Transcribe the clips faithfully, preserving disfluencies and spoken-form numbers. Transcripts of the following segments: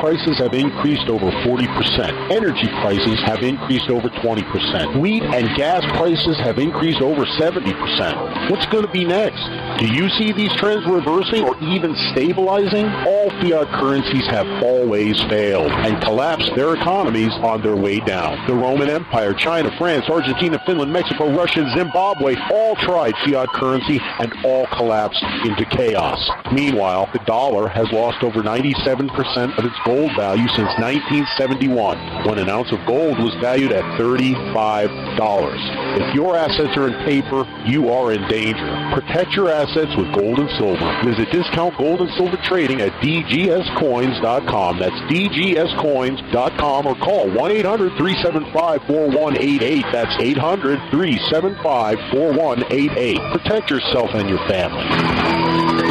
prices have increased over forty percent. Energy prices have increased over twenty percent. Wheat and gas prices have increased over seventy percent. What's going to be next? Do you see these trends reversing or even stabilizing? All fiat currencies have always failed and collapsed their economies on their way down. The Roman Empire, China, France, Argentina, Finland, Mexico, Russia, Zimbabwe all tried fiat currency and all collapsed into chaos. Meanwhile, the dollar has lost over ninety-seven percent of its gold value since nineteen seventy-one, when an ounce of gold was valued at thirty-five dollars. If your assets are in paper, you are in danger. Protect your assets with gold and silver. Visit Discount Gold and Silver Trading at d g s coins dot com. That's d g s coins dot com, or call one eight hundred three seven five four one eight eight. That's eight hundred three seven five four one eight eight. Protect yourself and your family.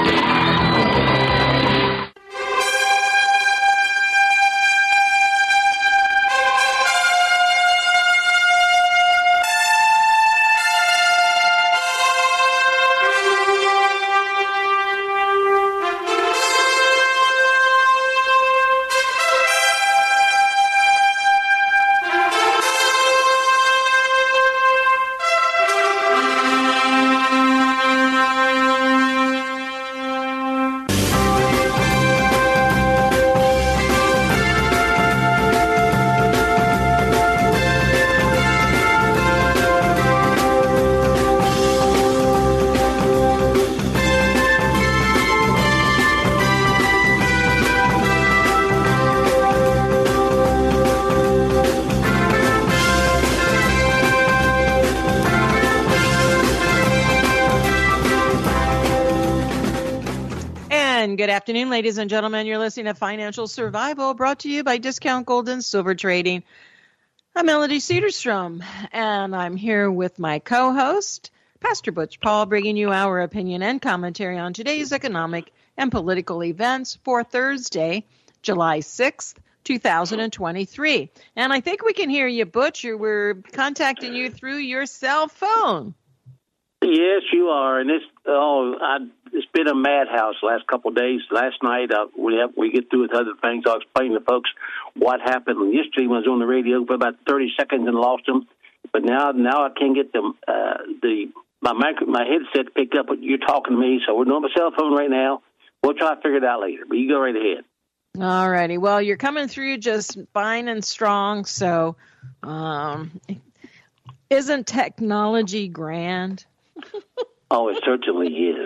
Good afternoon, ladies and gentlemen. You're listening to Financial Survival, brought to you by Discount Gold and Silver Trading. I'm Melody Cedarstrom, and I'm here with my co-host, Pastor Butch Paul, bringing you our opinion and commentary on today's economic and political events for Thursday, July sixth, two thousand twenty-three. And I think we can hear you, Butch. We're contacting you through your cell phone. Yes, you are, and it's oh, I, it's been a madhouse the last couple of days. Last night, uh, we have, we get through with other things. I'll explain to folks what happened yesterday when I was on the radio for about thirty seconds and lost them. But now, now I can't get them uh, the my micro, my headset to pick up what you're talking to me. So we're doing my cell phone right now. We'll try to figure it out later. But you go right ahead. All righty. Well, you're coming through just fine and strong. So, um, isn't technology grand? Oh, it certainly is.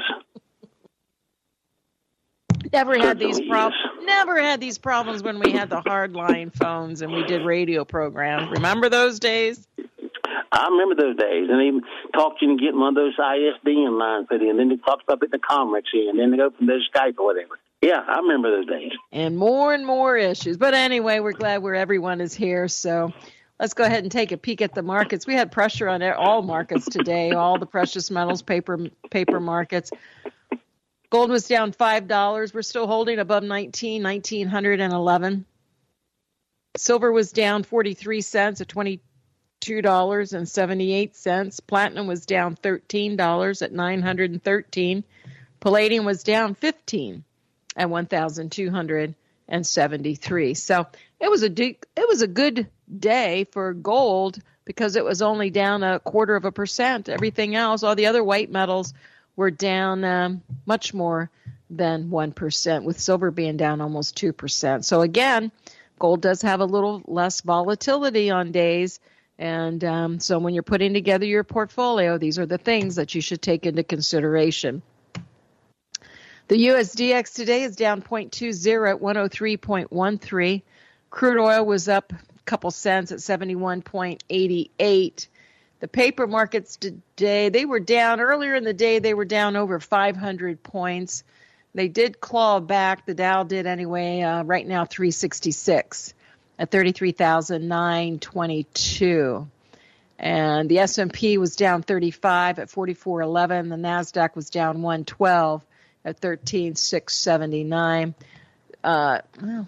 Never had these problems. Never had these problems when we had the hardline phones and we did radio programs. Remember those days? I remember those days, and they even talked you into getting one of those I S D N lines put in, and then they talked about putting the Comrex in, and then they go from their Skype or whatever. Yeah, I remember those days. And more and more issues. But anyway, we're glad where everyone is here, so let's go ahead and take a peek at the markets. We had pressure on all markets today, all the precious metals, paper paper markets. Gold was down five dollars. We're still holding above nineteen, nineteen eleven. Silver was down forty-three cents at twenty-two dollars and seventy-eight cents. Platinum was down thirteen dollars at nine hundred thirteen. Palladium was down fifteen at one thousand two hundred seventy-three. So it was a de- it was a good day for gold because it was only down a quarter of a percent. Everything else, all the other white metals, were down um, much more than one percent, with silver being down almost two percent. So again, gold does have a little less volatility on days. And um, so when you're putting together your portfolio, these are the things that you should take into consideration. The U S D X today is down zero point two zero at one oh three point one three. Crude oil was up a couple cents at seventy-one point eight eight. The paper markets today, they were down. Earlier in the day, they were down over five hundred points. They did claw back. The Dow did anyway. Uh, right now, three sixty-six at thirty-three thousand nine hundred twenty-two. And the S and P was down thirty-five at forty-four eleven. The NASDAQ was down one twelve at thirteen thousand six hundred seventy-nine. Uh, well,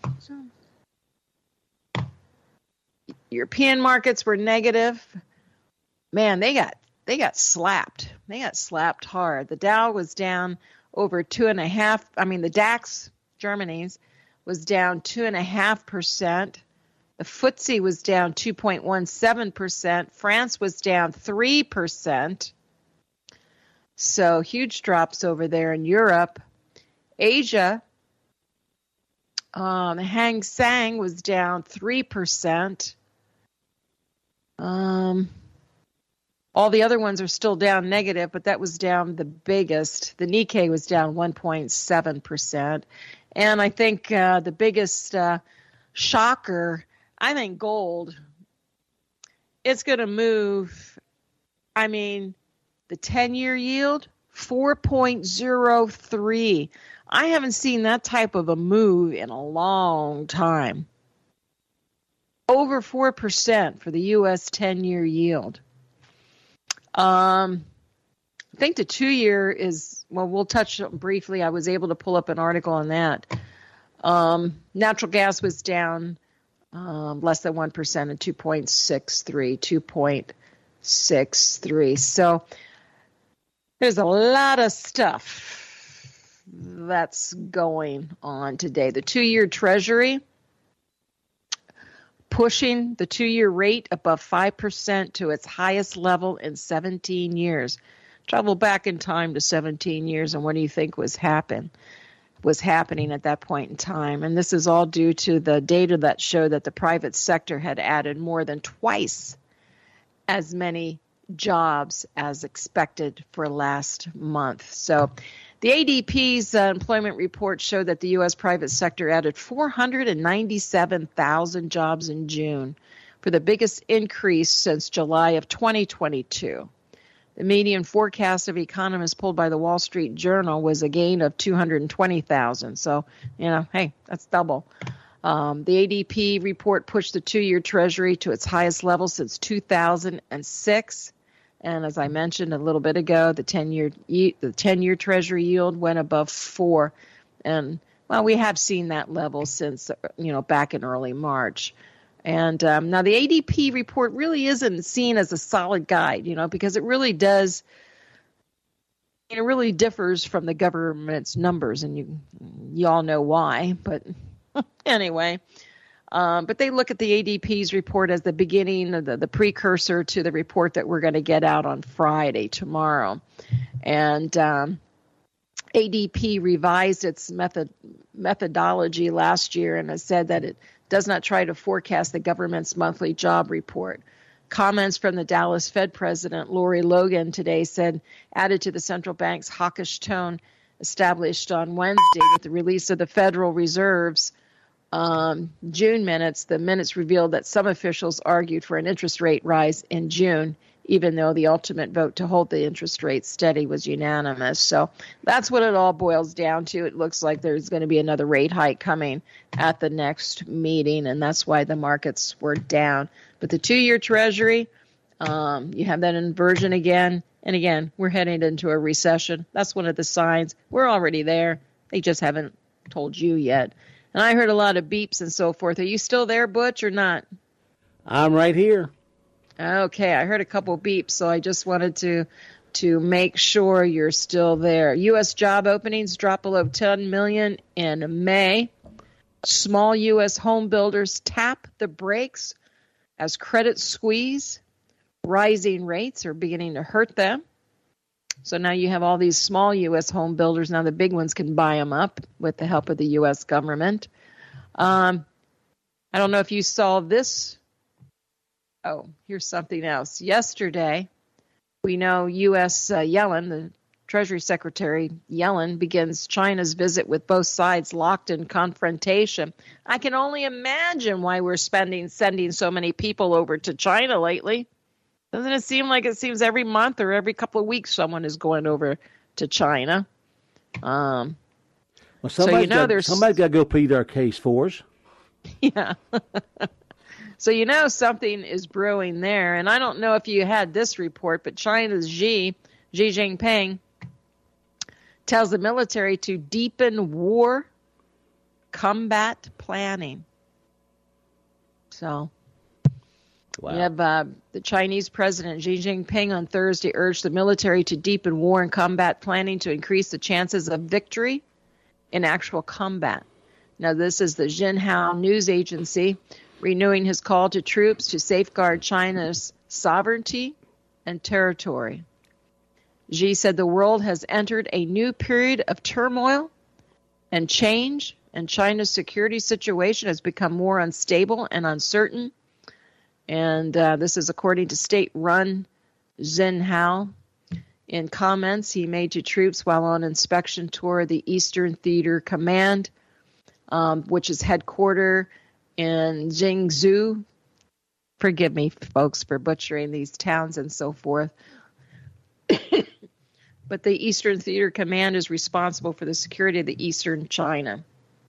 so European markets were negative. Man, they got they got slapped. They got slapped hard. The Dow was down over two and a half. I mean, the DAX, Germany's, was down two point five percent. The F T S E was down two point one seven percent. France was down three percent. So huge drops over there in Europe. Asia, um, Hang Seng was down three percent. Um, all the other ones are still down negative, but that was down the biggest. The Nikkei was down one point seven percent. And I think uh, the biggest uh, shocker, I think gold, it's going to move. I mean, the ten-year yield, four point zero three. I haven't seen that type of a move in a long time. Over four percent for the U S ten-year yield. Um, I think the two-year is, well, we'll touch briefly. I was able to pull up an article on that. Um, natural gas was down um, less than one percent at two point six three, two point six three. So there's a lot of stuff that's going on today. The two-year Treasury pushing the two-year rate above five percent to its highest level in seventeen years. Travel back in time to seventeen years, and what do you think was happen was happening at that point in time? And this is all due to the data that showed that the private sector had added more than twice as many jobs as expected for last month. So the A D P's uh, employment report showed that the U S private sector added four hundred ninety-seven thousand jobs in June, for the biggest increase since July of twenty twenty-two. The median forecast of economists pulled by the Wall Street Journal was a gain of two hundred twenty thousand. So, you know, hey, that's double. Um, the A D P report pushed the two-year Treasury to its highest level since two thousand six. And as I mentioned a little bit ago, the ten-year the ten-year Treasury yield went above four. And, well, we have seen that level since, you know, back in early March. And um, now the A D P report really isn't seen as a solid guide, you know, because it really does, it really differs from the government's numbers. And you, you all know why. But anyway. Um, but they look at the A D P's report as the beginning, of the, the precursor to the report that we're going to get out on Friday, tomorrow. And um, A D P revised its method methodology last year and has said that it does not try to forecast the government's monthly job report. Comments from the Dallas Fed president, Lori Logan, today said, added to the central bank's hawkish tone established on Wednesday with the release of the Federal Reserve's Um, June minutes, the minutes revealed that some officials argued for an interest rate rise in June, even though the ultimate vote to hold the interest rate steady was unanimous. So that's what it all boils down to. It looks like there's going to be another rate hike coming at the next meeting, and that's why the markets were down. But the two-year Treasury, um, you have that inversion again. And again, we're heading into a recession. That's one of the signs. We're already there. They just haven't told you yet. And I heard a lot of beeps and so forth. Are you still there, Butch, or not? I'm right here. Okay, I heard a couple beeps, so I just wanted to to make sure you're still there. U S job openings dropped below ten million in May. Small U S home builders tap the brakes as credit squeeze. Rising rates are beginning to hurt them. So now you have all these small U S home builders. Now the big ones can buy them up with the help of the U S government. Um, I don't know if you saw this. Oh, here's something else. Yesterday, we know U S Uh, Yellen, the Treasury Secretary Yellen, begins China's visit with both sides locked in confrontation. I can only imagine why we're spending sending so many people over to China lately. Doesn't it seem like it seems every month or every couple of weeks someone is going over to China? Um, well, so you know, got, there's somebody's got to go plead our case for us. Yeah. So you know something is brewing there, and I don't know if you had this report, but China's Xi, Xi Jinping, tells the military to deepen war combat planning. So. Wow. You have uh, the Chinese President Xi Jinping on Thursday urged the military to deepen war and combat planning to increase the chances of victory in actual combat. Now, this is the Xinhua news agency renewing his call to troops to safeguard China's sovereignty and territory. Xi said the world has entered a new period of turmoil and change, and China's security situation has become more unstable and uncertain. And uh, this is according to state-run Xinhua. In comments he made to troops while on inspection tour of the Eastern Theater Command, um, which is headquartered in Jingzhou. Forgive me, folks, for butchering these towns and so forth. But the Eastern Theater Command is responsible for the security of the Eastern China.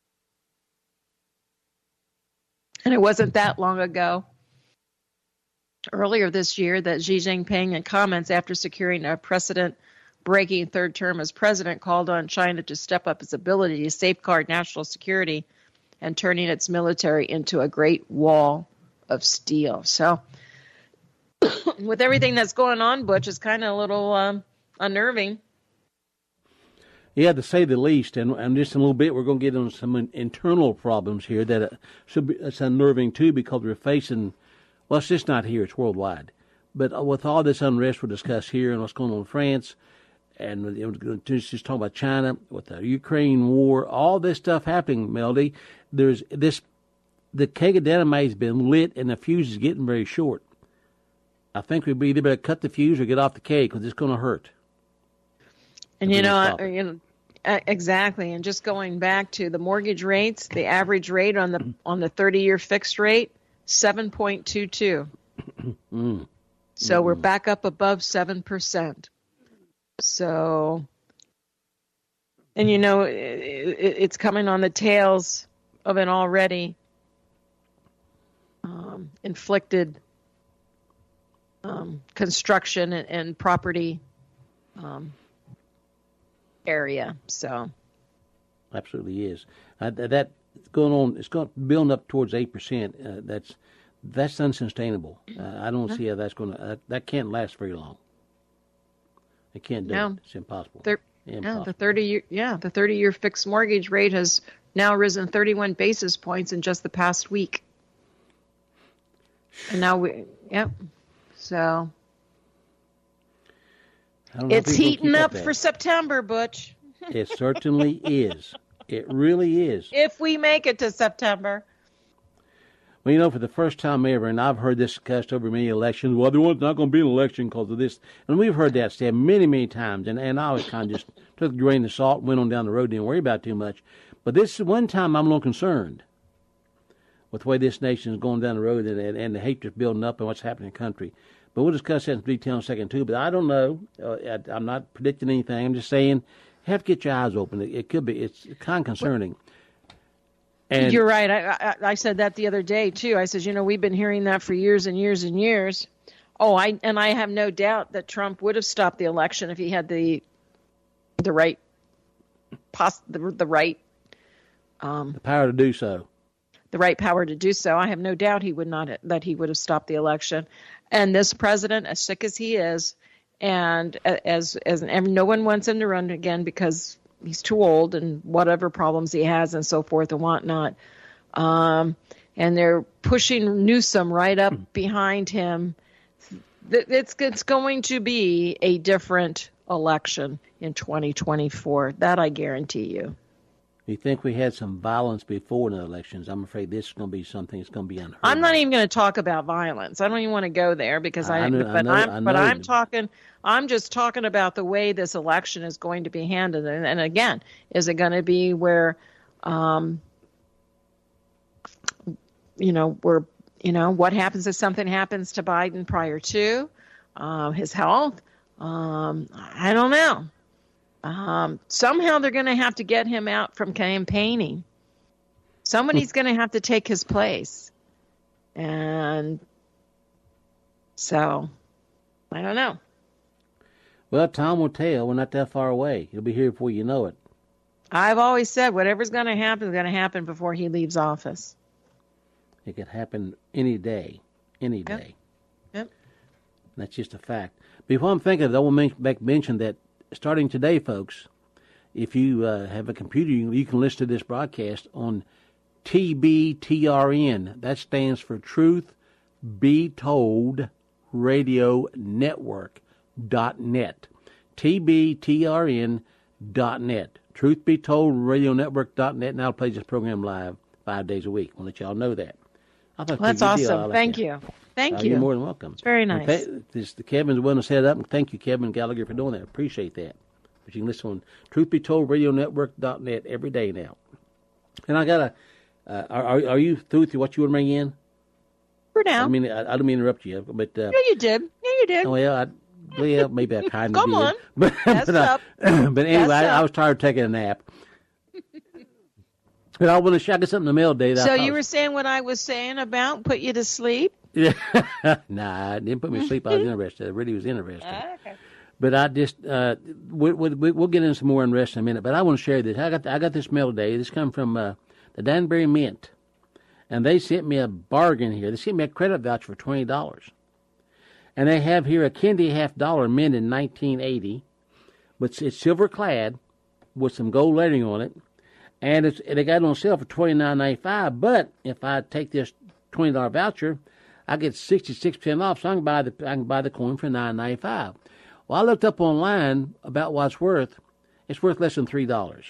And it wasn't that long ago, earlier this year, that Xi Jinping, in comments after securing a precedent-breaking third term as president, called on China to step up its ability to safeguard national security and turning its military into a great wall of steel. So with everything that's going on, Butch, is kind of a little um, unnerving. Yeah, to say the least. And, and just in a little bit, we're going to get on some internal problems here that uh, should be, it's unnerving, too, because we're facing, well, it's just not here, it's worldwide. But with all this unrest we'll discuss here and what's going on in France, and we're going to just talk about China, with the Ukraine war, all this stuff happening, Melody, there's this, the keg of dynamite has been lit and the fuse is getting very short. I think we'd either better cut the fuse or get off the keg because it's going to hurt. And you know, I, you know, exactly. And just going back to the mortgage rates, the average rate on the on the thirty-year fixed rate, seven point two two. Mm. So mm. we're back up above seven percent. So, and you know, it, it, it's coming on the tails of an already um, inflicted um, construction and, and property um, area. So, absolutely is. Uh, that going on. It's going building up towards eight percent. Uh, that's that's unsustainable. Uh, I don't see how that's going to. Uh, that can't last very long. It can't do no. it. It's impossible. Thir- impossible. Yeah, the thirty year. Yeah, the thirty year fixed mortgage rate has now risen thirty-one basis points in just the past week. And now we. Yep. So. It's heating up for September, Butch. It certainly is. It really is. If we make it to September. Well, you know, for the first time ever, and I've heard this discussed over many elections, well, there was not going to be an election because of this. And we've heard that said many, many times, and, and I always kind of just took a grain of salt and went on down the road, didn't worry about it too much. But this is one time I'm a little concerned with the way this nation is going down the road and, and, and the hatred building up and what's happening in the country. But we'll discuss that in detail in a second, too. But I don't know. Uh, I, I'm not predicting anything. I'm just saying you have to get your eyes open. It, it could be. It's kind of concerning. And you're right. I, I, I said that the other day, too. I said, you know, we've been hearing that for years and years and years. Oh, I and I have no doubt that Trump would have stopped the election if he had the the right pos, the, the right um, the power to do so. The right power to do so. I have no doubt he would not that he would have stopped the election. And this president, as sick as he is, and as as and no one wants him to run again because he's too old and whatever problems he has and so forth and whatnot. Um, and they're pushing Newsom right up behind him. It's it's going to be a different election in twenty twenty-four. That I guarantee you. You think we had some violence before the elections? I'm afraid this is going to be something that's going to be unheard of. I'm not even going to talk about violence. I don't even want to go there because I. I know, but I know, I'm, I know. But I'm talking. I'm just talking about the way this election is going to be handled. And, and again, is it going to be where, um, you know, where you know what happens if something happens to Biden prior to uh, his health? Um, I don't know. Um, somehow they're going to have to get him out from campaigning. Somebody's going to have to take his place. And so, I don't know. Well, time will tell. We're not that far away. He'll be here before you know it. I've always said whatever's going to happen is going to happen before he leaves office. It could happen any day. Any day. Yep. Yep. That's just a fact. Before I'm thinking of it, I want to mention that starting today, folks, if you uh, have a computer, you, you can listen to this broadcast on T B T R N. That stands for Truth Be Told Radio Network dot net. T B T R N dot net. Truth Be Told Radio Network dot net. And I'll play this program live five days a week. I'll let y'all know that. I thought well, that's awesome. Thank you. Thank uh, you. You're more than welcome. It's very nice. Th- this, the Kevin's willing to set it up, and thank you, Kevin Gallagher, for doing that. Appreciate that. But you can listen on Truth Be Told Radio Network dot net every day now. And I got a, uh, are, are you through with what you want to bring in? For now. I mean, I, I don't mean to interrupt you, but. Uh, yeah, you did. Yeah, you did. Well, I, well maybe I kind of Come did. on. But, but, up. I, but anyway, I, up. I was tired of taking a nap. But I want to share something in the mail today. That so you was... were saying what I was saying about put you to sleep? Yeah. Nah, it didn't put me to sleep. I was interested. I really was interested. Uh, okay. But I just, uh, we, we, we'll get into some more unrest in a minute. But I want to share this. I got I got this mail today. This comes from uh, the Danbury Mint. And they sent me a bargain here. They sent me a credit voucher for twenty dollars. And they have here a candy half dollar mint in nineteen eighty. But it's silver clad with some gold lettering on it. And it's, they got it on sale for twenty-nine ninety-five. But if I take this twenty dollars voucher, I get sixty-six percent off. So I can buy the I can buy the coin for nine ninety-five. Well, I looked up online about what it's worth. It's worth less than three dollars.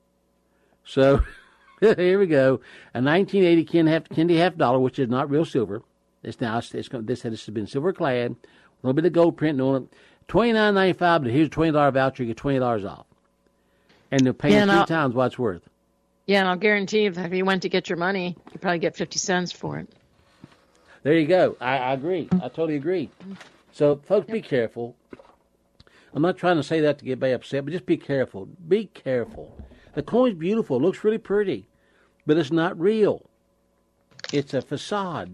So here we go. A nineteen eighty candy half, candy half dollar, which is not real silver. It's now it's, it's this this has been silver clad, a little bit of gold print on it. twenty-nine ninety-five. But here's a twenty dollars voucher. You get twenty dollars off. And they're paying yeah, three I'll, times what it's worth. Yeah, and I'll guarantee if you went to get your money, you probably get fifty cents for it. There you go. I, I agree. I totally agree. So, folks, be careful. I'm not trying to say that to get everybody upset, but just be careful. Be careful. The coin's beautiful. It looks really pretty, but it's not real. It's a facade.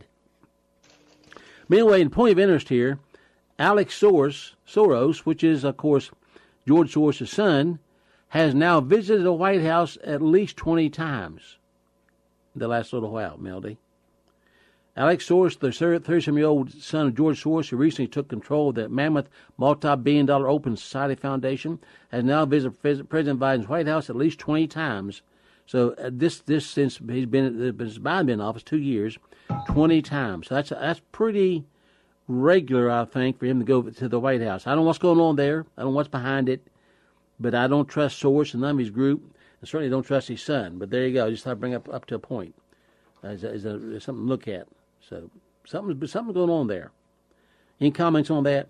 But anyway, in point of interest here, Alex Soros, Soros, which is, of course, George Soros' son, has now visited the White House at least twenty times in the last little while, Melody. Alex Soros, the thirty-some-year-old son of George Soros, who recently took control of the mammoth multi-billion dollar Open Society Foundation, has now visited President Biden's White House at least twenty times. So uh, this, this since he's been, since Biden been in office, two years, twenty times. So that's that's pretty regular, I think, for him to go to the White House. I don't know what's going on there. I don't know what's behind it. But I don't trust Soros and none of his group, and certainly don't trust his son. But there you go. Just thought I'd bring up up to a point. Uh, is, is, a, is something to look at. So something something going on there. Any comments on that?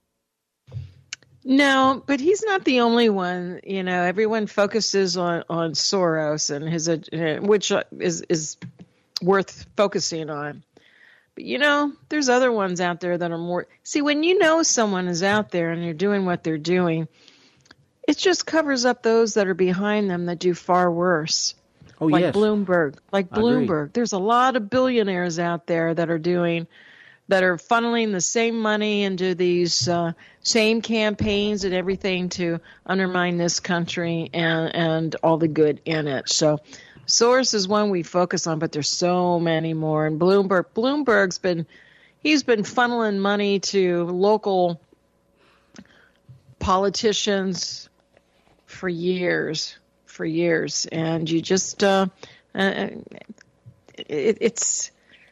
No, but he's not the only one. You know, everyone focuses on, on Soros and his, uh, which is is worth focusing on. But you know, there's other ones out there that are more. See, when you know someone is out there and they're doing what they're doing, it just covers up those that are behind them that do far worse. Oh, like yes. Bloomberg. Like Bloomberg. There's a lot of billionaires out there that are doing, that are funneling the same money into these uh, same campaigns and everything to undermine this country and, and all the good in it. So Soros is one we focus on, but there's so many more. And Bloomberg, Bloomberg's been, he's been funneling money to local politicians for years, for years, and you just uh, uh, it, it's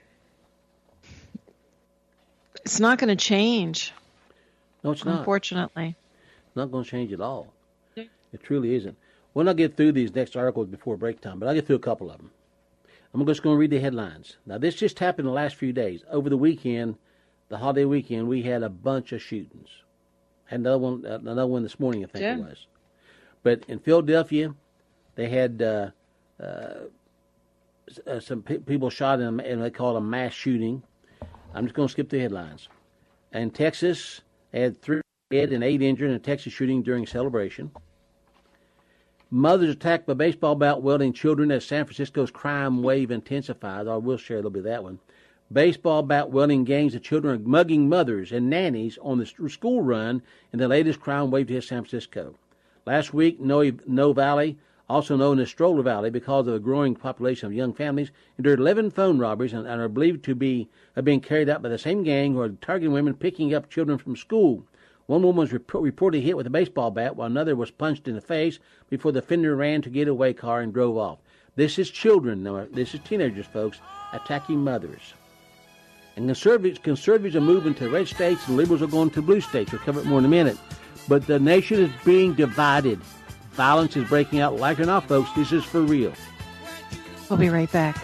it's not going to change. No, it's not. Unfortunately, it's not going to change at all. It truly isn't. We'll not get through these next articles before break time, but I'll get through a couple of them. I'm just going to read the headlines. Now, this just happened the last few days. Over the weekend, the holiday weekend, we had a bunch of shootings. Had another one, another one this morning, I think yeah. it was. But in Philadelphia, they had uh, uh, some pe- people shot in, and they call it a mass shooting. I'm just going to skip the headlines. In Texas, they had three dead and eight injured in a Texas shooting during celebration. Mothers attacked by baseball bat wielding children as San Francisco's crime wave intensifies. I will share a little bit of that one. Baseball bat wielding gangs of children are mugging mothers and nannies on the school run in the latest crime wave to hit San Francisco. Last week, No, no Valley, also known as Stroller Valley because of a growing population of young families, endured eleven phone robberies and, and are believed to be have been carried out by the same gang who are targeting women picking up children from school. One woman was rep- reportedly hit with a baseball bat while another was punched in the face before the offender ran to get away car and drove off. This is children, no, this is teenagers, folks, attacking mothers. And conservatives, conservatives are moving to red states and liberals are going to blue states. We'll cover it more in a minute. But the nation is being divided. Violence is breaking out. Like it or not, folks, this is for real. We'll be right back.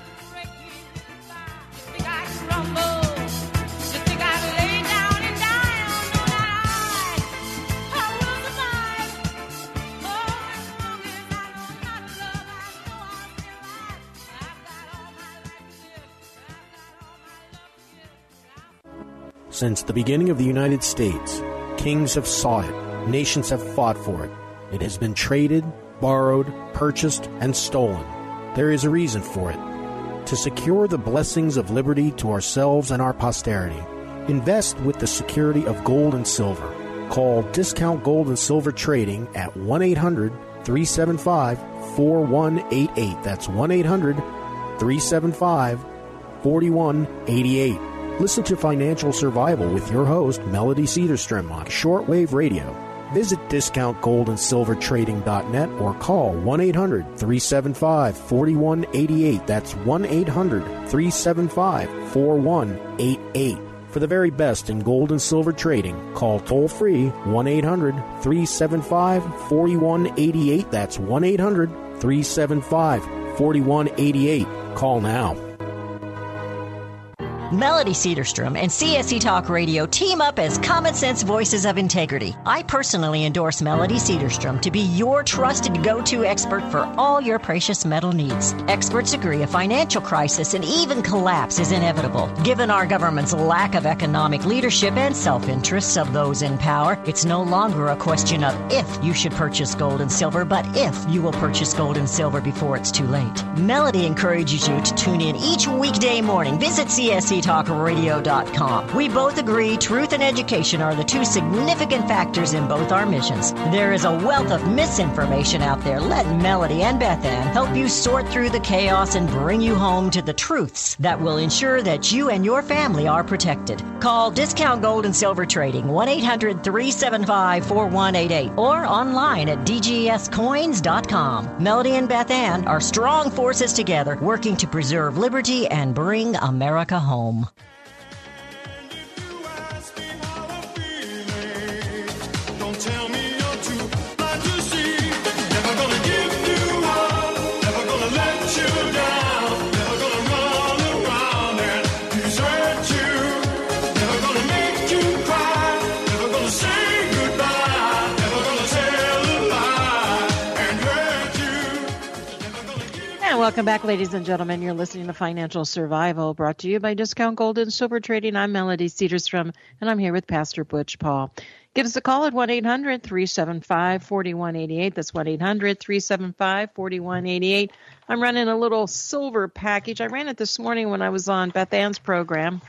Since the beginning of the United States, kings have sought it, nations have fought for it. It has been traded, borrowed, purchased, and stolen. There is a reason for it. To secure the blessings of liberty to ourselves and our posterity, invest with the security of gold and silver. Call Discount Gold and Silver Trading at one eight hundred, three seven five, four one eight eight. That's one eight hundred, three seven five, four one eight eight. Listen to Financial Survival with your host, Melody Cedarstrom, on shortwave radio. Visit discount gold and silver trading dot net or call one eight hundred, three seven five, four one eight eight. That's one eight hundred, three seven five, four one eight eight. For the very best in gold and silver trading, call toll-free one eight hundred, three seven five, four one eight eight. That's one eight hundred, three seven five, four one eight eight. Call now. Melody Cedarstrom and C S C Talk Radio team up as common sense voices of integrity. I personally endorse Melody Cedarstrom to be your trusted go-to expert for all your precious metal needs. Experts agree a financial crisis and even collapse is inevitable. Given our government's lack of economic leadership and self-interests of those in power, it's no longer a question of if you should purchase gold and silver, but if you will purchase gold and silver before it's too late. Melody encourages you to tune in each weekday morning. Visit C S C talk radio dot com. We both agree truth and education are the two significant factors in both our missions. There is a wealth of misinformation out there. Let Melody and Beth Ann help you sort through the chaos and bring you home to the truths that will ensure that you and your family are protected. Call Discount Gold and Silver Trading one eight hundred, three seven five, four one eight eight or online at d g s coins dot com. Melody and Beth Ann are strong forces together working to preserve liberty and bring America home. Welcome back, ladies and gentlemen. You're listening to Financial Survival, brought to you by Discount Gold and Silver Trading. I'm Melody Cedarstrom, and I'm here with Pastor Butch Paul. Give us a call at one eight hundred, three seven five, four one eight eight. That's one eight hundred, three seven five, four one eight eight. I'm running a little silver package. I ran it this morning when I was on Beth Ann's program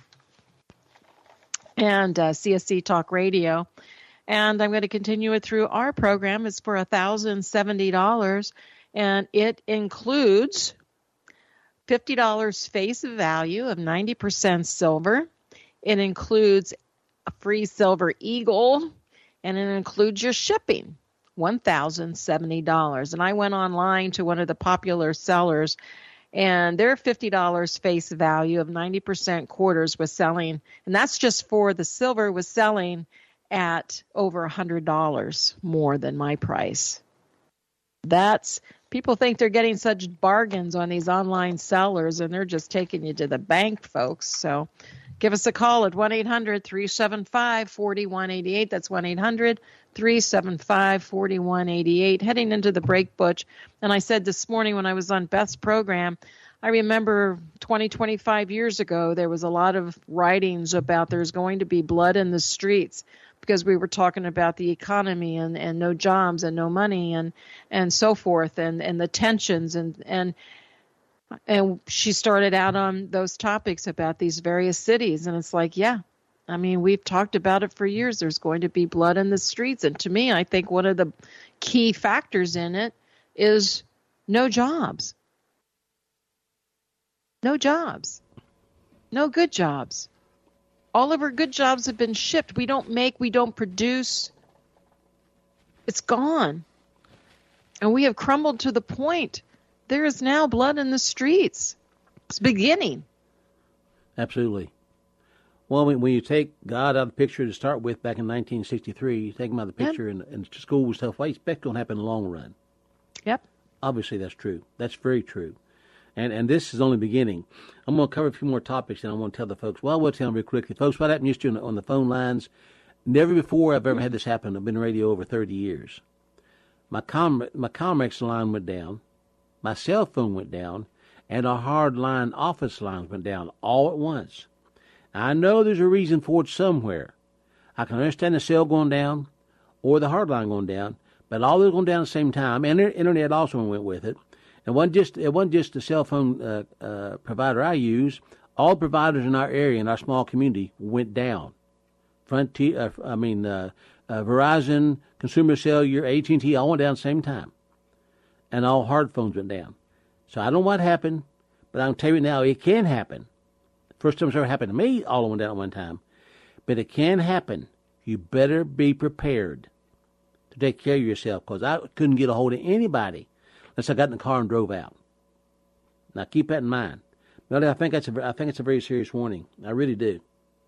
and uh, C S C Talk Radio. And I'm going to continue it through our program. It's for one thousand seventy dollars. And it includes fifty dollars face value of ninety percent silver. It includes a free silver eagle, and it includes your shipping, one thousand seventy dollars. And I went online to one of the popular sellers, and their fifty dollars face value of ninety percent quarters was selling, and that's just for the silver, was selling at over one hundred dollars more than my price. That's People think they're getting such bargains on these online sellers, and they're just taking you to the bank, folks. So give us a call at one eight hundred, three seven five, four one eight eight. That's one eight hundred, three seven five, four one eight eight. Heading into the break, Butch, and I said this morning when I was on Beth's program, I remember twenty, twenty-five years ago, there was a lot of writings about there's going to be blood in the streets, because we were talking about the economy and, and no jobs and no money and, and so forth, and, and the tensions. And, and and she started out on those topics about these various cities. And it's like, yeah, I mean, we've talked about it for years. There's going to be blood in the streets. And to me, I think one of the key factors in it is no jobs. No jobs. No good jobs. All of our good jobs have been shipped. We don't make, we don't produce. It's gone. And we have crumbled to the point there is now blood in the streets. It's beginning. Absolutely. Well, when, when you take God out of the picture to start with back in nineteen sixty-three, you take him out of the picture Yep. and, and school and stuff, what do you expect going to happen in the long run? Yep. Obviously, that's true. That's very true. And and this is only beginning. I'm going to cover a few more topics, and I want to tell the folks. Well, I will tell them real quickly. Folks, what happened yesterday on the, on the phone lines, never before I've ever had this happen. I've been in radio over thirty years. My com my Comrex line went down, my cell phone went down, and our hard line office lines went down all at once. Now, I know there's a reason for it somewhere. I can understand the cell going down or the hard line going down, but all those going down at the same time, and the internet also went with it. It wasn't just, it wasn't just the cell phone uh, uh, provider I use. All providers in our area, in our small community, went down. Frontier, uh, I mean, uh, uh, Verizon, Consumer Cellular, A T and T, all went down at the same time. And all hard phones went down. So I don't know what happened, but I can tell you now, it can happen. First time it's ever happened to me, all went down at one time. But it can happen. You better be prepared to take care of yourself, because I couldn't get a hold of anybody unless I got in the car and drove out. Now keep that in mind. Melody, I think that's a, I think it's a very serious warning. I really do.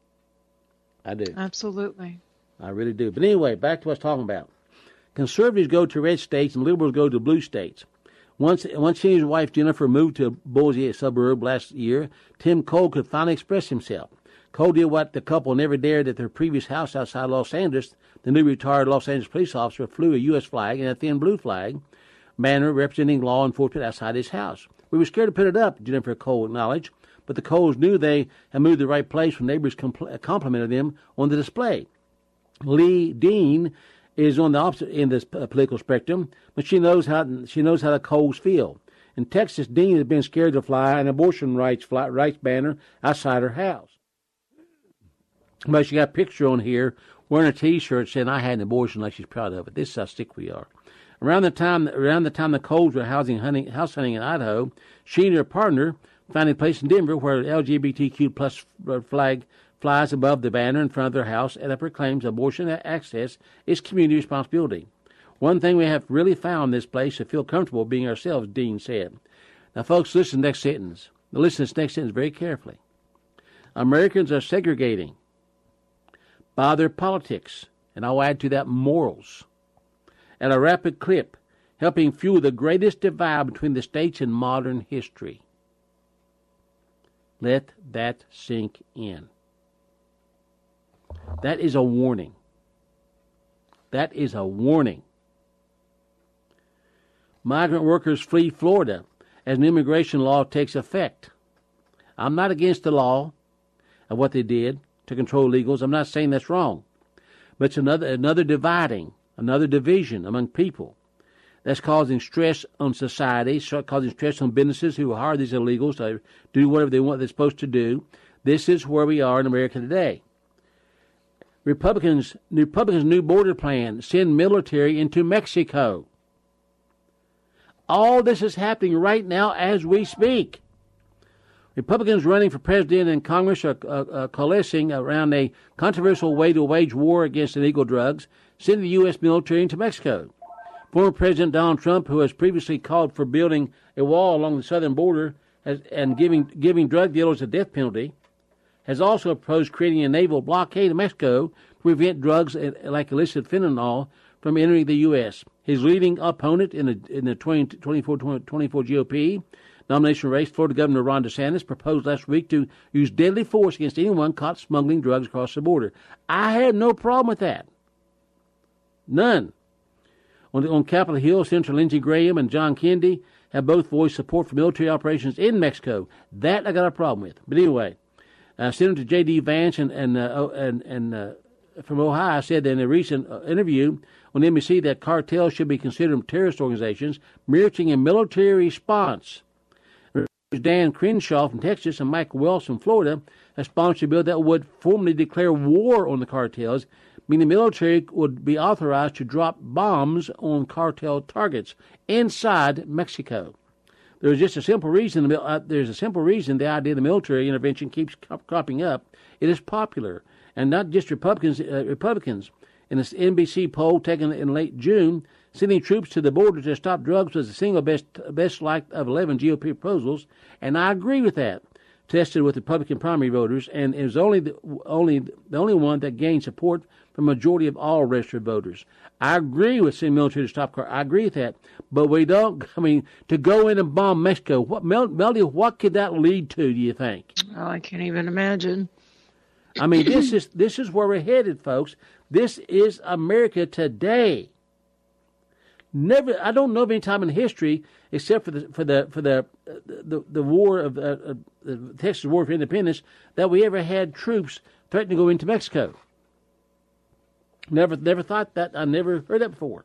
I do. Absolutely. I really do. But anyway, back to what I was talking about. Conservatives go to red states and liberals go to blue states. Once, once he and his wife Jennifer moved to Boise, a suburb, last year, Tim Cole could finally express himself. Cole did what the couple never dared at their previous house outside Los Angeles. The new retired Los Angeles police officer flew a U S flag and a thin blue flag banner representing law enforcement outside his house. We were scared to put it up, Jennifer Cole acknowledged, but the Coles knew they had moved to the right place when neighbors compl- complimented them on the display. Lee Dean is on the opposite end of the political spectrum, but she knows how she knows how the Coles feel. In Texas, Dean has been scared to fly an abortion rights fly, rights banner outside her house. But she got a picture on here wearing a T-shirt saying "I had an abortion," like she's proud of it. This is how sick we are. Around the time around the time the Coles were housing hunting, house hunting in Idaho, she and her partner found a place in Denver where the L G B T Q plus flag flies above the banner in front of their house and proclaims abortion access is community responsibility. One thing we have really found in this place to feel comfortable being ourselves, Dean said. Now, folks, listen to the next sentence. Now, listen to this next sentence very carefully. Americans are segregating by their politics, and I'll add to that morals, at a rapid clip, helping fuel the greatest divide between the states in modern history. Let that sink in. That is a warning. That is a warning. Migrant workers flee Florida as an immigration law takes effect. I'm not against the law of what they did to control illegals. I'm not saying that's wrong. But it's another another dividing, another division among people that's causing stress on society, causing stress on businesses who hire these illegals to do whatever they want they're supposed to do. This is where we are in America today. Republicans, Republicans' new border plan send military into Mexico. All this is happening right now as we speak. Republicans running for president and Congress are uh, uh, coalescing around a controversial way to wage war against illegal drugs, sending the U S military into Mexico. Former President Donald Trump, who has previously called for building a wall along the southern border has, and giving giving drug dealers a death penalty, has also proposed creating a naval blockade of Mexico to prevent drugs like illicit fentanyl from entering the U S. His leading opponent in the in the twenty twenty-four G O P nomination race, Florida Governor Ron DeSantis, proposed last week to use deadly force against anyone caught smuggling drugs across the border. I had no problem with that. None. On, on Capitol Hill, Senator Lindsey Graham and John Kennedy have both voiced support for military operations in Mexico. That I got a problem with. But anyway, uh, Senator J D Vance and and uh, and, and uh, from Ohio said in a recent uh, interview on N B C that cartels should be considered terrorist organizations, mirroring a military response. Dan Crenshaw from Texas and Mike Wells from Florida have sponsored a bill that would formally declare war on the cartels, meaning the military would be authorized to drop bombs on cartel targets inside Mexico. There's just a simple reason. Uh, there's a simple reason the idea of the military intervention keeps cropping up. It is popular, and not just Republicans. Uh, Republicans. In an N B C poll taken in late June, Sending troops to the border to stop drugs was the single best best liked of eleven G O P proposals, and I agree with that. Tested with Republican primary voters, and it was only the, only the only one that gained support from a majority of all registered voters. I agree with sending military to stop car. I agree with that, but we don't. I mean, to go in and bomb Mexico, what, Mel, Melody, what could that lead to? Do you think? Oh, I can't even imagine. I mean, this is this is where we're headed, folks. This is America today. Never, I don't know of any time in history, except for the for the for the uh, the, the war of uh, uh, the Texas War for Independence, that we ever had troops threatening to go into Mexico. Never, never thought that. I never heard that before.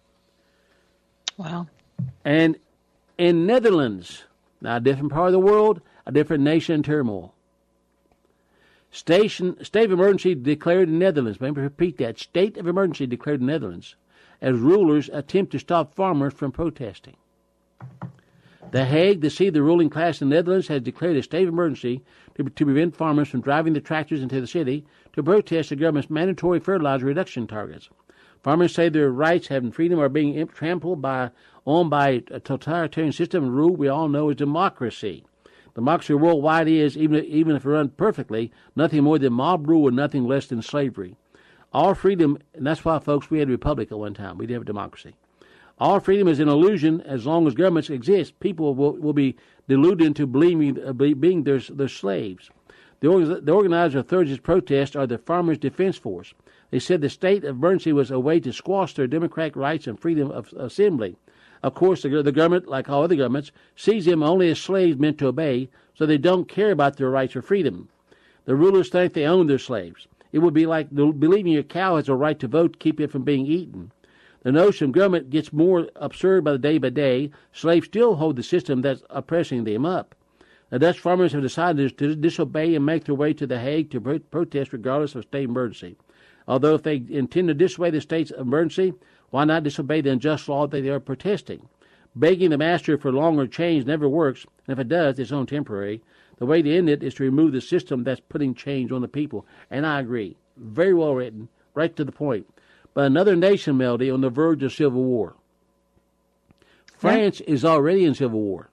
Wow. And in Netherlands, now a different part of the world, a different nation in turmoil. Station, state of emergency declared in Netherlands. Let me repeat that. State of emergency declared in Netherlands as rulers attempt to stop farmers from protesting. The Hague, the seat of the ruling class in the Netherlands, has declared a state of emergency to, to prevent farmers from driving their tractors into the city to protest the government's mandatory fertilizer reduction targets. Farmers say their rights and freedom are being trampled by, on by a totalitarian system and rule we all know as democracy. Democracy worldwide is, even, even if run perfectly, nothing more than mob rule and nothing less than slavery. All freedom, and that's why, folks, we had a republic at one time. We didn't have a democracy. All freedom is an illusion as long as governments exist. People will, will be deluded into believing uh, being their, their slaves. The, orga- the organizer of Thursday's protest are the Farmers Defense Force. They said the state of emergency was a way to squash their democratic rights and freedom of assembly. Of course, the, the government, like all other governments, sees them only as slaves meant to obey, so they don't care about their rights or freedom. The rulers think they own their slaves. It would be like believing your cow has a right to vote to keep it from being eaten. The notion of government gets more absurd by the day by day. Slaves still hold the system that's oppressing them up. The Dutch farmers have decided to disobey and make their way to The Hague to pro- protest regardless of state emergency. Although if they intend to disobey the state's emergency, why not disobey the unjust law that they are protesting? Begging the master for longer change never works, and if it does, it's only temporary. The way to end it is to remove the system that's putting change on the people. And I agree. Very well written, right to the point. But another nation, Melody, on the verge of civil war. France yeah. is already in civil war.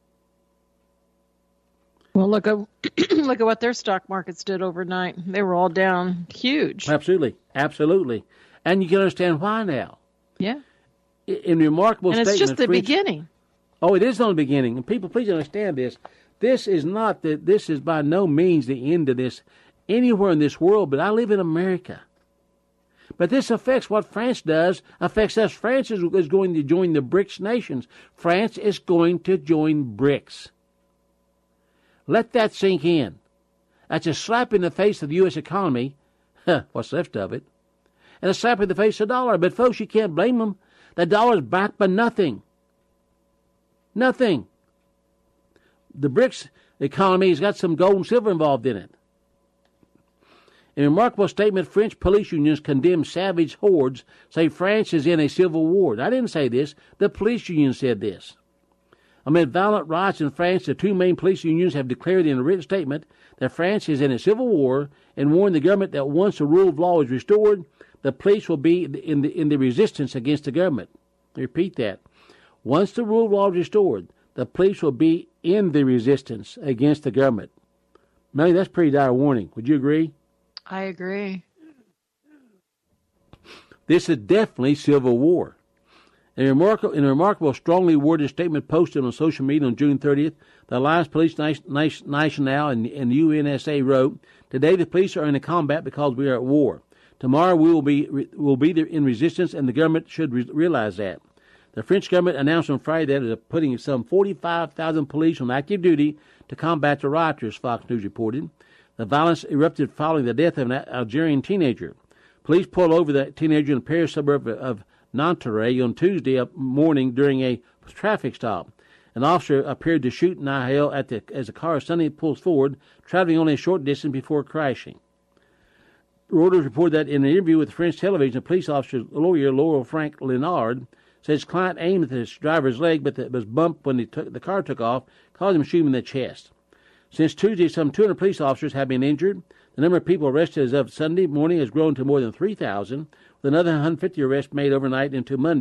Well, look at look at what their stock markets did overnight. They were all down huge. Absolutely, absolutely, and you can understand why now. Yeah. In remarkable and it's statement, just the French, beginning. Oh, it is only the beginning. And people, please understand this. This is not the. This is by no means the end of this anywhere in this world. But I live in America. But this affects what France does, affects us. France is, is going to join the BRICS nations. France is going to join BRICS. Let that sink in. That's a slap in the face of the U S economy, what's left of it, and a slap in the face of the dollar. But, folks, you can't blame them. The dollar's backed by nothing. Nothing. The BRICS economy has got some gold and silver involved in it. In a remarkable statement, French police unions condemn savage hordes, say France is in a civil war. I didn't say this. The police union said this. Amid violent riots in France, the two main police unions have declared in a written statement that France is in a civil war and warned the government that once the rule of law is restored, the police will be in the, in the resistance against the government. I repeat that. Once the rule of law is restored, the police will be in the resistance against the government. Melanie, that's pretty dire warning. Would you agree? I agree. This is definitely civil war. In a remarkable, in a remarkable strongly worded statement posted on social media on June thirtieth, the Alliance Police Nationale and, and U N S A wrote, "Today the police are in a combat because we are at war. Tomorrow we will be will be there in resistance, and the government should re- realize that." The French government announced on Friday that it is putting some forty-five thousand police on active duty to combat the rioters, Fox News reported. The violence erupted following the death of an Algerian teenager. Police pulled over the teenager in the Paris suburb of Nanterre on Tuesday morning during a traffic stop. An officer appeared to shoot Nahel at the, as the car suddenly pulls forward, traveling only a short distance before crashing. Reuters reported that in an interview with French television, a police officer's lawyer, Laurent Frank Lenard, said his client aimed at his driver's leg, but it was bumped when he took, the car took off, causing him to shoot him in the chest. Since Tuesday, some two hundred police officers have been injured. The number of people arrested as of Sunday morning has grown to more than three thousand, with another one hundred fifty arrests made overnight into Monday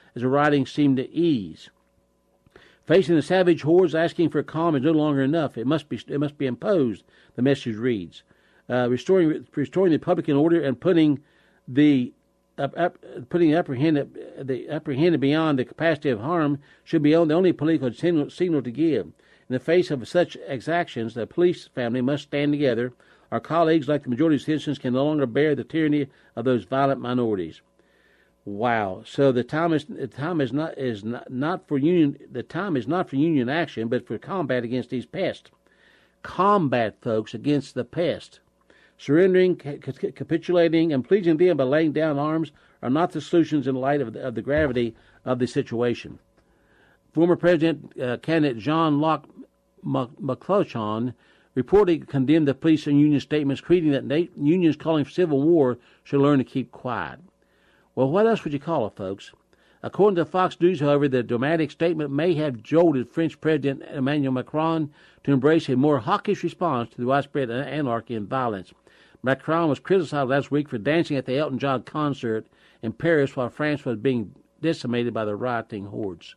as the rioting seemed to ease. Facing the savage hordes, asking for calm is no longer enough. It must be it must be imposed, the message reads. Uh, restoring restoring the Republican order and putting the uh, up, putting the apprehended the apprehended beyond the capacity of harm should be the only political signal, signal to give. In the face of such exactions, the police family must stand together. Our colleagues, like the majority of citizens, can no longer bear the tyranny of those violent minorities. Wow! So the time is the time is not is not, not for union. The time is not for union action, but for combat against these pests. Combat, folks, against the pest. Surrendering, ca- capitulating, and pleasing them by laying down arms are not the solutions in light of the, of the gravity of the situation. Former President uh, candidate John Locke McClellan reportedly condemned the police and union statements, creating that na- unions calling for civil war should learn to keep quiet. Well, what else would you call it, folks? According to Fox News, however, the dramatic statement may have jolted French President Emmanuel Macron to embrace a more hawkish response to the widespread anarchy and violence. Macron was criticized last week for dancing at the Elton John concert in Paris while France was being decimated by the rioting hordes.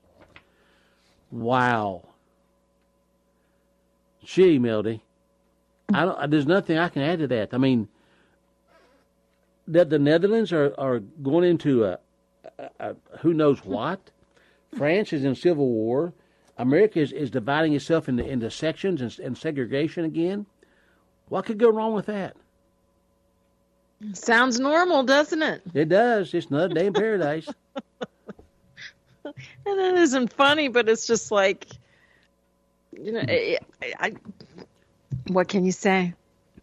Wow. Gee, Mildy. I don't, there's nothing I can add to that. I mean, that the Netherlands are, are going into a, a, a who knows what. France is in civil war. America is, is dividing itself into, into sections and, and segregation again. What could go wrong with that? Sounds normal, doesn't it? It does. It's another day in paradise. And it isn't funny, but it's just like, you know, I, I, what can you say?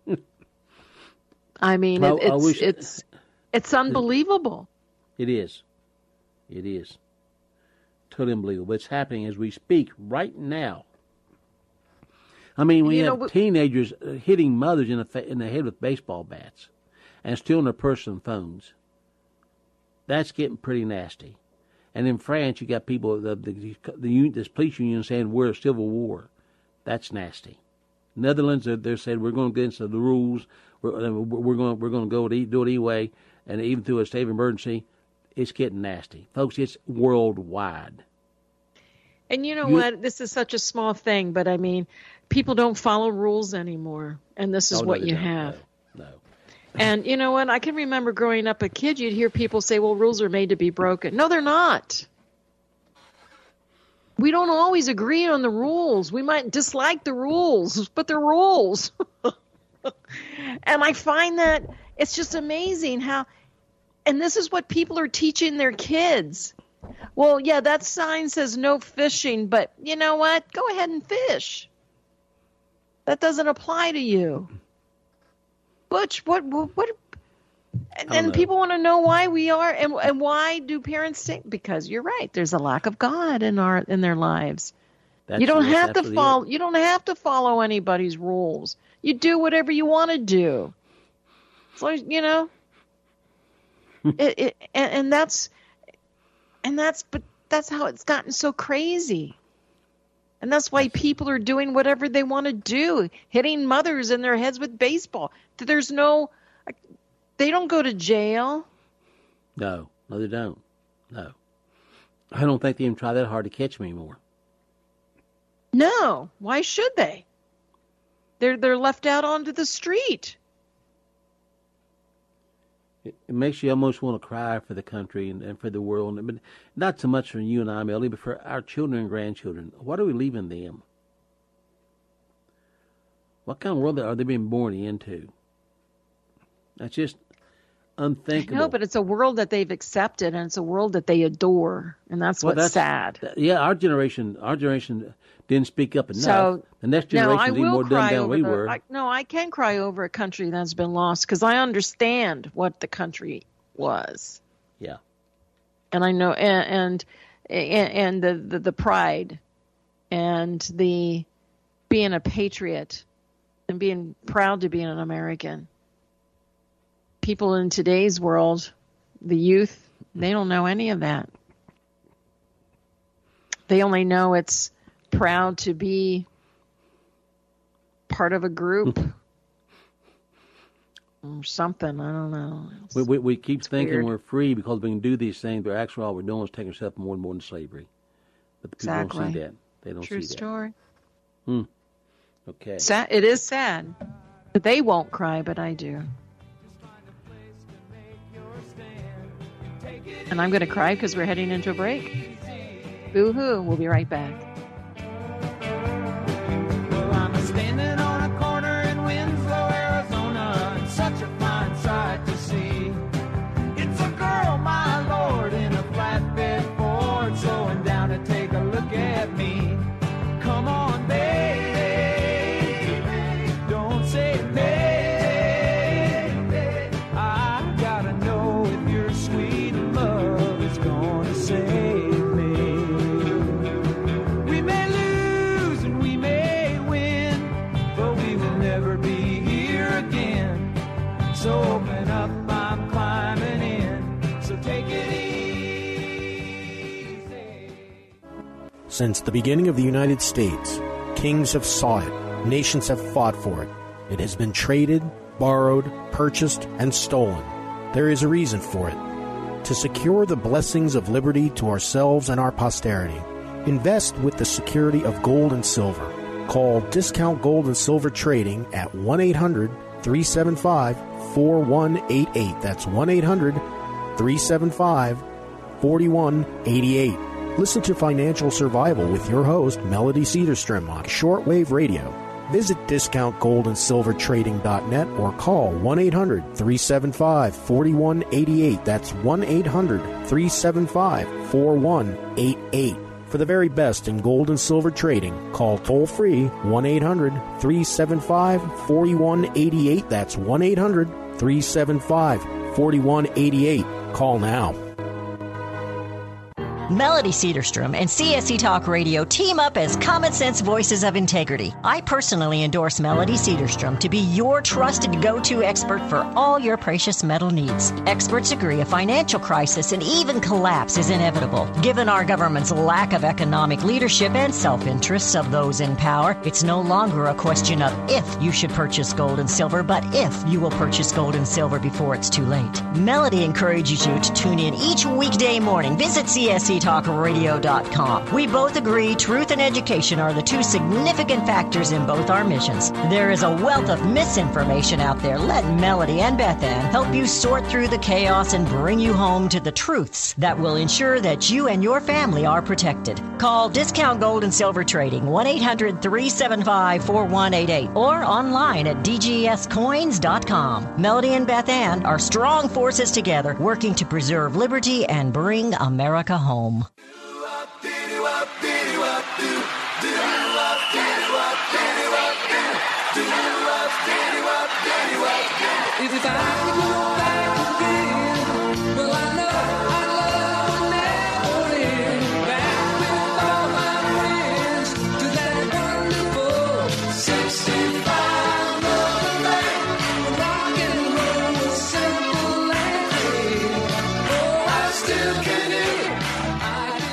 I mean, it, it's, wish, it's it's unbelievable. It is. It is. Totally unbelievable. It's happening as we speak right now. I mean, we you have know, teenagers hitting mothers in the in the head with baseball bats and stealing their personal phones. That's getting pretty nasty. And in France, you got people, the the, the this police union saying we're a civil war. That's nasty. Netherlands, they're, they're saying we're going against the rules. We're, we're going we're going to go to do it anyway, and even through a state of emergency, it's getting nasty, folks. It's worldwide. And you know you, what? This is such a small thing, but I mean, people don't follow rules anymore, and this is oh, what no, you don't. have. No, no. And you know what? I can remember growing up a kid, you'd hear people say, "Well, rules are made to be broken." No, they're not. We don't always agree on the rules. We might dislike the rules, but they're rules. And I find that it's just amazing how, and this is what people are teaching their kids. Well, yeah, that sign says no fishing, but you know what? Go ahead and fish. That doesn't apply to you. Butch, what, what, what and, and people want to know why we are, and, and why do parents think? Because you're right. There's a lack of God in our in their lives. That's, you don't have to follow. You don't have to follow anybody's rules. You do whatever you want to do. So you know, it, it, and, and that's, and that's, but that's how it's gotten so crazy. And that's why people are doing whatever they want to do, hitting mothers in their heads with baseball. There's no, they don't go to jail. No, no, they don't. No. I don't think they even try that hard to catch me anymore. No. Why should they? They're they're left out onto the street. It, it makes you almost want to cry for the country and, and for the world. But not so much for you and I, Melody, but for our children and grandchildren. What are we leaving them? What kind of world are they being born into? That's just unthinkable. No, but it's a world that they've accepted, and it's a world that they adore, and that's well, what's that's, sad. Yeah, our generation, our generation didn't speak up enough. So, the next generation is even more dumbed down than we the, were. I, no, I can cry over a country that's been lost because I understand what the country was. Yeah, and I know, and and, and the, the the pride, and the being a patriot, and being proud to be an American. People in today's world, the youth, they don't know any of that. They only know it's proud to be part of a group. or something. I don't know. We, we, we keep it's thinking weird. we're free because we can do these things, but actually all we're doing is taking ourselves more and more into slavery. But the people exactly. don't see that. They don't True see that. story. Hmm. Okay. Sad, it is sad. They won't cry, but I do. And I'm going to cry because we're heading into a break. Boo-hoo. We'll be right back. Well, I'm standing on a corner in Winslow, Arizona, and such a fine sight to see. It's a girl, my lord, in a flatbed Ford, slowing down to take a look at me. Come on, baby, don't say baby. I gotta know if your sweet love is gonna save me. We may lose and we may win, but we will never be here again. So open up, I'm climbing in, so take it easy. Since the beginning of the United States, kings have sought it, nations have fought for it. It has been traded, borrowed, purchased, and stolen. There is a reason for it. To secure the blessings of liberty to ourselves and our posterity, invest with the security of gold and silver. Call Discount Gold and Silver Trading at one eight hundred, three seven five, four one eight eight. That's one eight hundred, three seven five, four one eight eight. Listen to Financial Survival with your host, Melody Cedarstrom, on shortwave radio. Visit discount gold and silver trading dot net or call one eight hundred, three seven five, four one eight eight. That's one eight hundred, three seven five, four one eight eight. For the very best in gold and silver trading, call toll-free one eight hundred, three seven five, four one eight eight. That's one eight hundred, three seven five, four one eight eight. Call now. Melody Cedarstrom and C S E Talk Radio team up as common sense voices of integrity. I personally endorse Melody Cedarstrom to be your trusted go-to expert for all your precious metal needs. Experts agree a financial crisis and even collapse is inevitable. Given our government's lack of economic leadership and self-interests of those in power, it's no longer a question of if you should purchase gold and silver, but if you will purchase gold and silver before it's too late. Melody encourages you to tune in each weekday morning. Visit C S E talk radio dot com. We both agree truth and education are the two significant factors in both our missions. There is a wealth of misinformation out there. Let Melody and Beth Ann help you sort through the chaos and bring you home to the truths that will ensure that you and your family are protected. Call Discount Gold and Silver Trading one eight hundred, three seven five, four one eight eight or online at d g s coins dot com. Melody and Beth Ann are strong forces together working to preserve liberty and bring America home. If I could go back again, well, I know I'd love to never end. Back with all my friends to that wonderful sixty-five Northern Land. Rock and roll was simple and free. Oh, I still can do it. I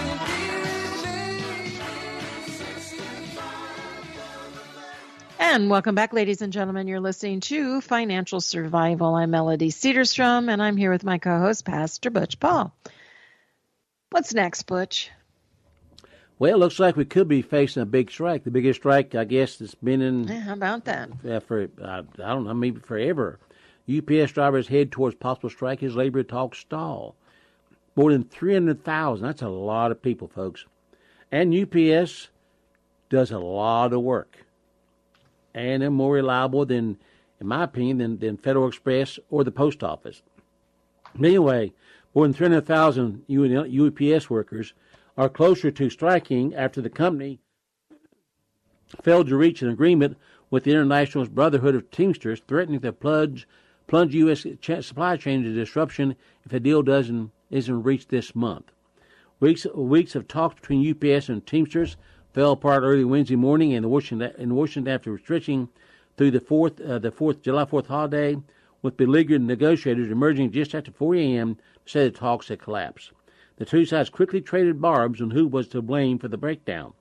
And welcome back, ladies and gentlemen. You're listening to Financial Survival. I'm Melody Cedarstrom, and I'm here with my co-host, Pastor Butch Paul. What's next, Butch? Well, it looks like we could be facing a big strike. The biggest strike, I guess, that's been in Yeah, how about that? uh, for uh, I don't know, maybe forever. U P S drivers head towards possible strike as labor talks stall. More than three hundred thousand. That's a lot of people, folks. And U P S does a lot of work. And they're more reliable than, in my opinion, than, than Federal Express or the post office. But anyway, more than three hundred thousand U P S workers are closer to striking after the company failed to reach an agreement with the International Brotherhood of Teamsters, threatening to plunge, plunge U S supply chain into disruption if the deal doesn't isn't reached this month. Weeks weeks of talks between U P S and Teamsters fell apart early Wednesday morning in Washington, in Washington after restricting through the fourth, uh, the fourth July fourth holiday, with beleaguered negotiators emerging just after four a.m. to say the talks had collapsed. The two sides quickly traded barbs on who was to blame for the breakdown.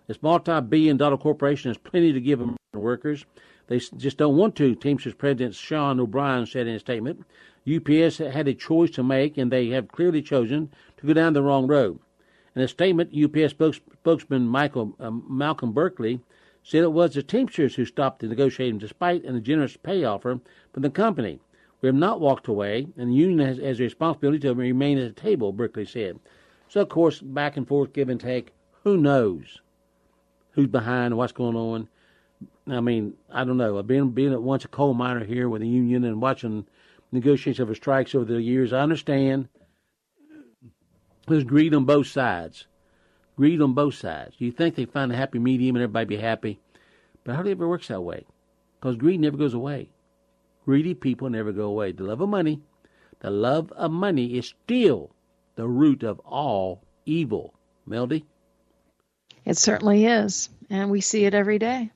This multi-billion dollar corporation has plenty to give American workers. They s- just don't want to, Teamsters President Sean O'Brien said in a statement. U P S had a choice to make, and they have clearly chosen to go down the wrong road. In a statement, U P S spokes- spokesman Michael um, Malcolm Berkeley said it was the Teamsters who stopped the negotiating despite a generous pay offer from the company. We have not walked away, and the union has, has a responsibility to remain at the table, Berkeley said. So, of course, back and forth, give and take. Who knows who's behind and what's going on? I mean, I don't know. I've been being at once a coal miner here with the union and watching negotiations over strikes over the years. I understand there's greed on both sides. Greed on both sides. You think they find a happy medium and everybody be happy, but it hardly ever works that way because greed never goes away. Greedy people never go away. The love of money, the love of money is still the root of all evil. Melody? It certainly is, and we see it every day.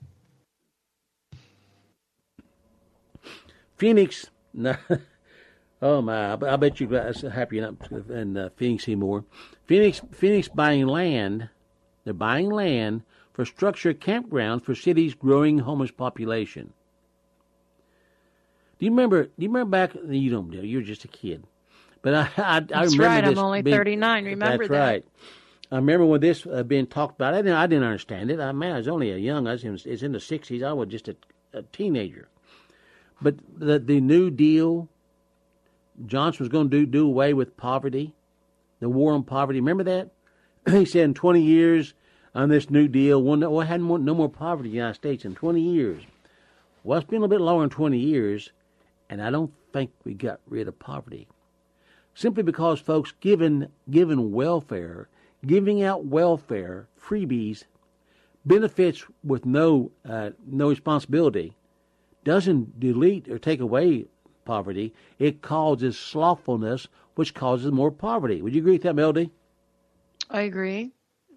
Phoenix, no, oh my! I bet you guys are happy you're not in uh, Phoenix anymore. Phoenix, Phoenix buying land. They're buying land for structured campgrounds for cities' growing homeless population. Do you remember? Do you remember back? You don't. Do. You're just a kid. But I, I, I That's remember right. this I'm only being, thirty-nine. Remember that's that? Right. I remember when this uh, being talked about. I didn't. I didn't understand it. I mean, I was only a young. I was in, it's in the sixties. I was just a, a teenager. But the the New Deal, Johnson was going to do do away with poverty, the war on poverty. Remember that? He said in twenty years on this New Deal, one well, hadn't more, no more poverty in the United States in twenty years. Well, it's been a little bit longer than twenty years, and I don't think we got rid of poverty. Simply because, folks, given given welfare, giving out welfare, freebies, benefits with no uh, no responsibility, doesn't delete or take away poverty. It causes slothfulness, which causes more poverty. Would you agree with that, Melody? I agree.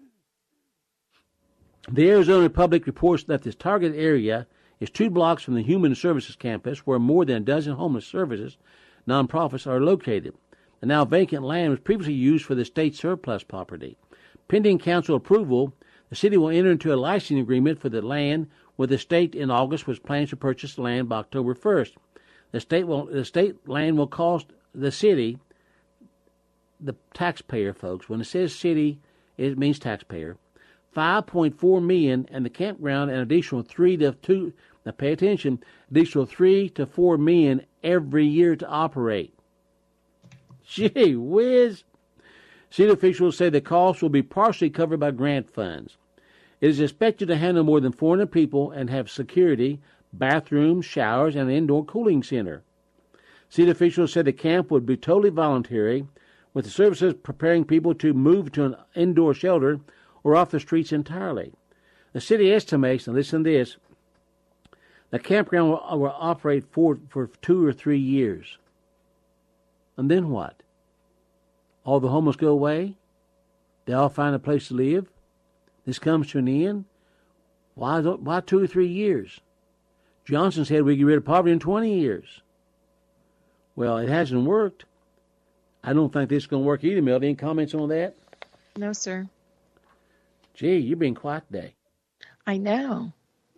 The Arizona Republic reports that this target area is two blocks from the Human Services campus, where more than a dozen homeless services nonprofits are located. The now vacant land was previously used for the state surplus property. Pending council approval, the city will enter into a licensing agreement for the land with the state in August, which plans to purchase the land by October first. The state will the state land will cost the city, the taxpayer, folks. When it says city, it means taxpayer. Five point four million dollars, and the campground an additional three to two. Now pay attention, additional three to four million every year to operate. Gee whiz! City officials say the cost will be partially covered by grant funds. It is expected to handle more than four hundred people and have security, bathrooms, showers, and an indoor cooling center. City officials said the camp would be totally voluntary, with the services preparing people to move to an indoor shelter or off the streets entirely. The city estimates, and listen to this, the campground will, will operate for, for two or three years. And then what? All the homeless go away? They all find a place to live? This comes to an end? Why, why two or three years? Johnson said we get rid of poverty in twenty years. Well, it hasn't worked. I don't think this is going to work either, Melody. Any comments on that? No, sir. Gee, you're being quiet today. I know.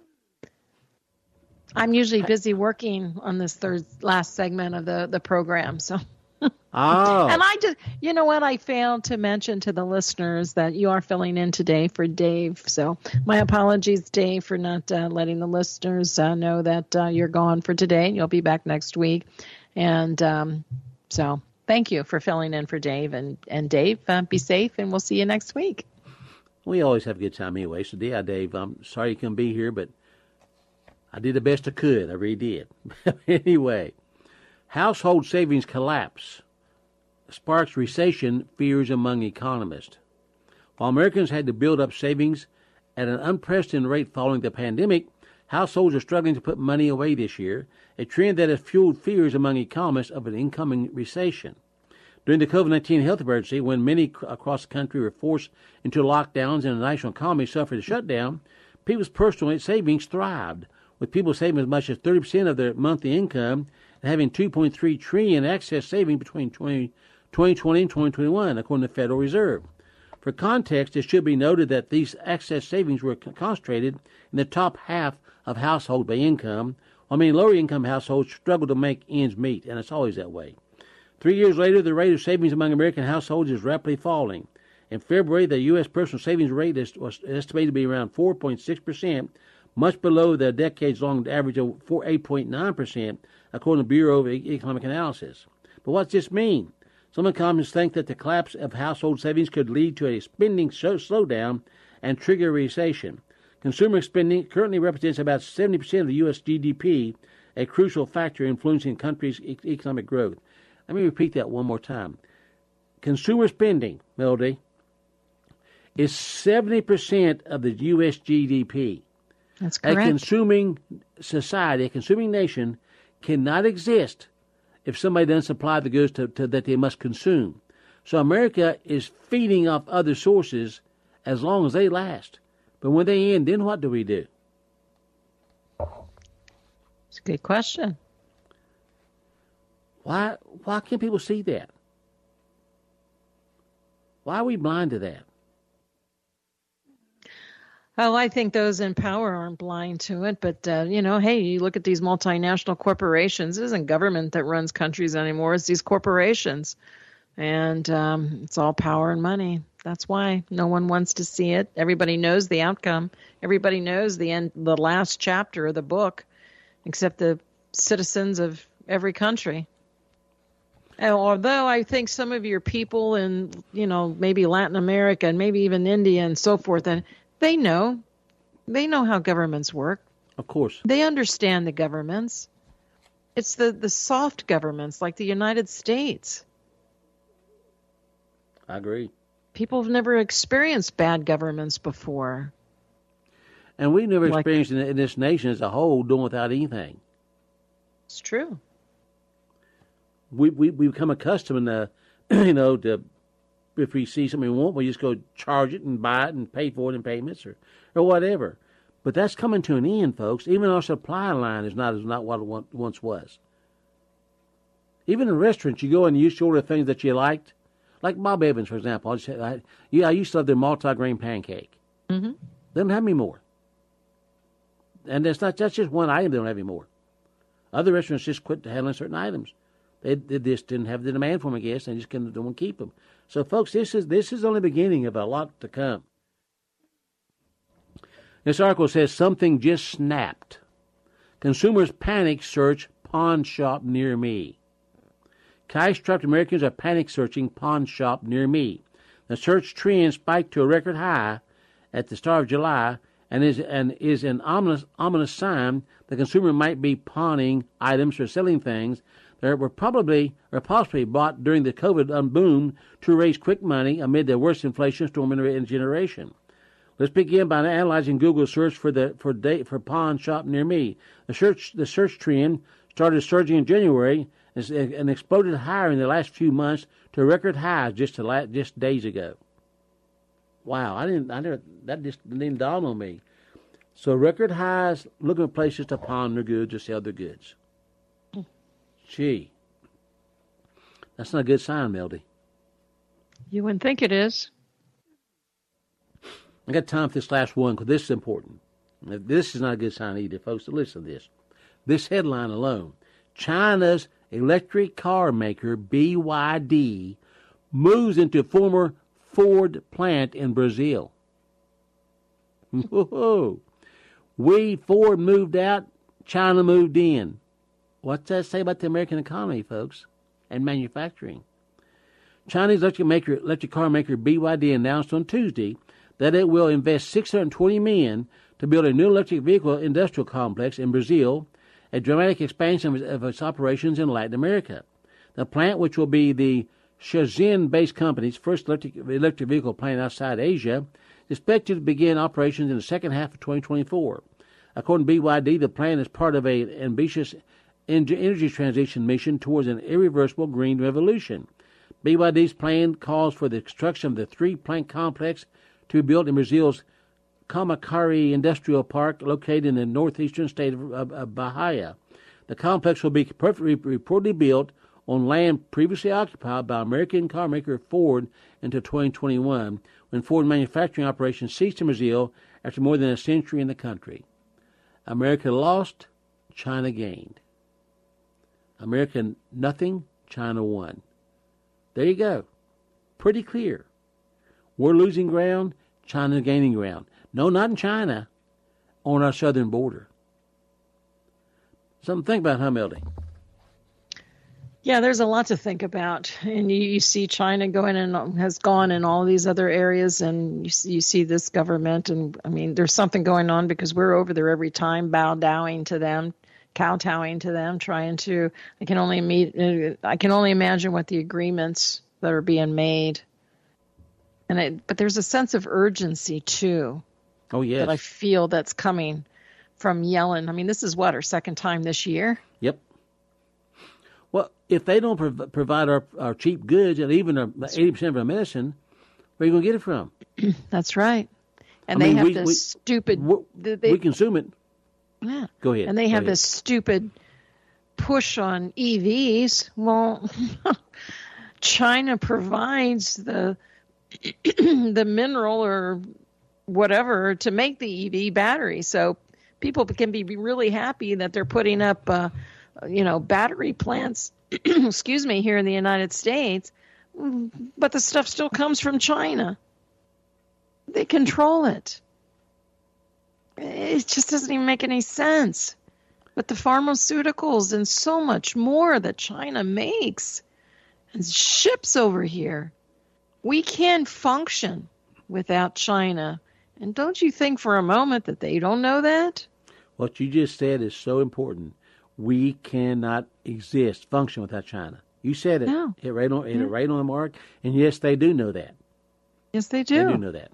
I'm usually busy working on this third last segment of the, the program, so. Oh. And I just, you know what, I failed to mention to the listeners that you are filling in today for Dave. So my apologies, Dave, for not uh, letting the listeners uh, know that uh, you're gone for today. You'll be back next week. And um, so thank you for filling in for Dave. And, and Dave, uh, be safe, and we'll see you next week. We always have a good time anyway. So, yeah, Dave, I'm sorry you couldn't be here, but I did the best I could. I really did. Anyway, household savings collapse sparks recession fears among economists. While Americans had to build up savings at an unprecedented rate following the pandemic, households are struggling to put money away this year, a trend that has fueled fears among economists of an incoming recession. During the COVID nineteen health emergency, when many across the country were forced into lockdowns and the national economy suffered a shutdown, people's personal savings thrived, with people saving as much as thirty percent of their monthly income and having two point three trillion dollars excess savings between twenty twenty and twenty twenty-one, according to the Federal Reserve. For For context, it should be noted that these excess savings were concentrated in the top half of households by income, while many lower-income households struggle to make ends meet, and it's always that way. Three years later, the rate of savings among American households is rapidly falling. In February, the U S personal savings rate is, was estimated to be around four point six percent, much below the decades-long average of eight point nine percent, according to the Bureau of Economic Analysis. But what's this mean? Some economists think that the collapse of household savings could lead to a spending slowdown and trigger a recession. Consumer spending currently represents about seventy percent of the U S G D P, a crucial factor influencing the country's e- economic growth. Let me repeat that one more time. Consumer spending, Melody, is seventy percent of the U S G D P. That's correct. A consuming society, a consuming nation, cannot exist if somebody doesn't supply the goods to, to, that they must consume. So America is feeding off other sources as long as they last. But when they end, then what do we do? It's a good question. Why why can't people see that? Why are we blind to that? Well, I think those in power aren't blind to it, but, uh, you know, hey, you look at these multinational corporations. It isn't government that runs countries anymore. It's these corporations. And um, it's all power and money. That's why no one wants to see it. Everybody knows the outcome. Everybody knows the end, the last chapter of the book, except the citizens of every country. And although I think some of your people in, you know, maybe Latin America and maybe even India and so forth, and they know. They know how governments work. Of course. They understand the governments. It's the, the soft governments like the United States. I agree. People have never experienced bad governments before. And we've never Like- experienced in, in this nation as a whole doing without anything. It's true. We, we, we become accustomed to, you know, to if we see something we want, we just go charge it and buy it and pay for it in payments or, or whatever. But that's coming to an end, folks. Even our supply line is not is not what it once was. Even in restaurants, you go and you used to order things that you liked, like Bob Evans, for example. I just, I, yeah, I used to love their multi-grain pancake. Mm-hmm. They don't have any more. And that's not that's just one item they don't have anymore. Other restaurants just quit handling certain items. They, they just didn't have the demand for them, I guess, and they just couldn't, don't want to keep them. So, folks, this is this is only the beginning of a lot to come. This article says something just snapped. Consumers panic search pawn shop near me. Cash-strapped Americans are panic searching pawn shop near me. The search trend spiked to a record high at the start of July and is and is an ominous ominous sign the consumer might be pawning items or selling things that were probably or possibly bought during the COVID boom to raise quick money amid the worst inflation storm in a generation. Let's begin by analyzing Google's search for the for date for pawn shop near me. The search the search trend started surging in January and exploded higher in the last few months to record highs just to last, just days ago. Wow, I didn't I never that just didn't even dawn on me. So record highs, looking for places to pawn their goods or sell their goods. Gee, that's not a good sign, Melody. You wouldn't think it is. I got time for this last one because this is important. Now, this is not a good sign either, folks. So listen to this. This headline alone. China's electric car maker, B Y D, moves into former Ford plant in Brazil. Whoa. We, Ford, moved out. China moved in. What's that say about the American economy, folks, and manufacturing? Chinese electric maker, electric car maker B Y D announced on Tuesday that it will invest six hundred twenty million dollars to build a new electric vehicle industrial complex in Brazil, a dramatic expansion of its operations in Latin America. The plant, which will be the Shenzhen-based company's first electric, electric vehicle plant outside Asia, is expected to begin operations in the second half of twenty twenty-four. According to B Y D, the plan is part of an ambitious energy transition mission towards an irreversible green revolution. B Y D's plan calls for the construction of the three-plant complex to be built in Brazil's Camaçari Industrial Park, located in the northeastern state of, of, of Bahia. The complex will be perfectly reportedly built on land previously occupied by American carmaker Ford until twenty twenty-one, when Ford manufacturing operations ceased in Brazil after more than a century in the country. America lost, China gained. America nothing, China won. There you go. Pretty clear. We're losing ground, China's gaining ground. No, not in China, on our southern border. Something to think about, huh, Melody? Yeah, there's a lot to think about, and you, you see China going and has gone in all these other areas, and you see, you see this government, and I mean, there's something going on because we're over there every time, bow-dowing to them, kowtowing to them, trying to. I can only meet. I can only imagine what the agreements that are being made, and it, but there's a sense of urgency too. Oh yes, that I feel that's coming from Yellen. I mean, this is what, our second time this year. Yep. Well, if they don't prov- provide our, our cheap goods and even our eighty percent of our medicine, where are you going to get it from? That's right. And I they mean, have we, this we, stupid... We, they, we consume it. Yeah. Go ahead. And they Go have ahead. this stupid push on E Vs. Well, China provides the the mineral or whatever to make the E V battery. So people can be really happy that they're putting up... Uh, you know, battery plants, excuse me, here in the United States, but the stuff still comes from China. They control it. It just doesn't even make any sense. But the pharmaceuticals and so much more that China makes and ships over here, we can't function without China. And don't you think for a moment that they don't know that? What you just said is so important. We cannot exist, function without China. You said it. No. Hit right on, hit Yeah. it right on the mark. And yes, they do know that. Yes, they do. They do know that.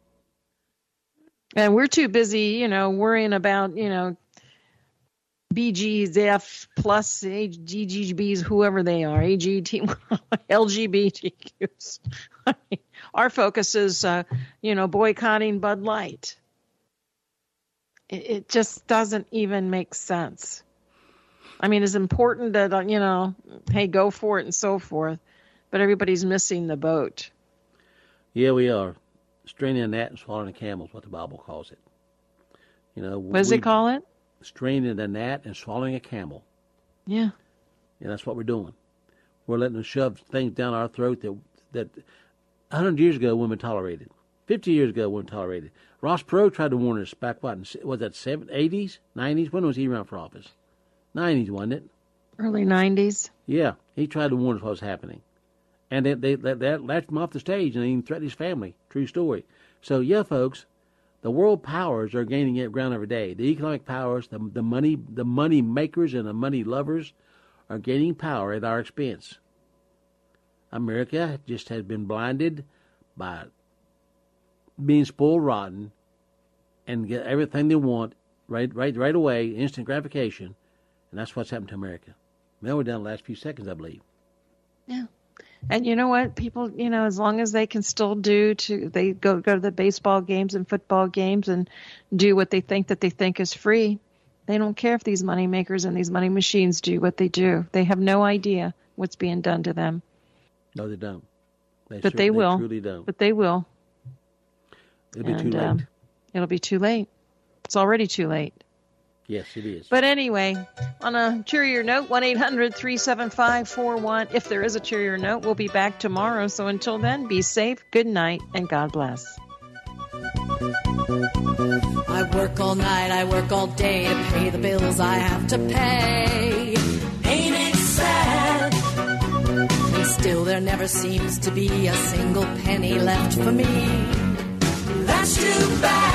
And we're too busy, you know, worrying about, you know, B Gs, F plus, G G Bs, whoever they are, A G T, L G B T Qs. I mean, our focus is, uh, you know, boycotting Bud Light. It, it just doesn't even make sense. I mean, it's important that, uh, you know, hey, go for it and so forth, but everybody's missing the boat. Yeah, we are. Straining a gnat and swallowing a camel is what the Bible calls it. You know, What does we, it call it? Straining a gnat and swallowing a camel. Yeah. And that's what we're doing. We're letting them shove things down our throat that that one hundred years ago women tolerated. fifty years ago women tolerated. Ross Perot tried to warn us back, what, in, was that seventies, eighties, nineties? When was he around for office? nineties, wasn't it? Early nineties. Yeah, he tried to warn us what was happening. And they, they, they, they lashed him off the stage and even threatened his family. True story. So, yeah, folks, the world powers are gaining ground every day. The economic powers, the, the money the money makers and the money lovers are gaining power at our expense. America just has been blinded by being spoiled rotten and get everything they want right right, right away, instant gratification. And that's what's happened to America. Now we're down the last few seconds, I believe. Yeah. And you know what? People, you know, as long as they can still do to, they go go to the baseball games and football games and do what they think that they think is free. They don't care if these money makers and these money machines do what they do. They have no idea what's being done to them. No, they don't. They But cer- they will. truly don't. But they will. It'll be And, too late. um, it'll be too late. It's already too late. Yes, it is. But anyway, on a cheerier note, one eight hundred three seven five four one. If there is a cheerier note, we'll be back tomorrow. So until then, be safe, good night, and God bless. I work all night, I work all day to pay the bills I have to pay. Ain't it sad? And still there never seems to be a single penny left for me. That's too bad.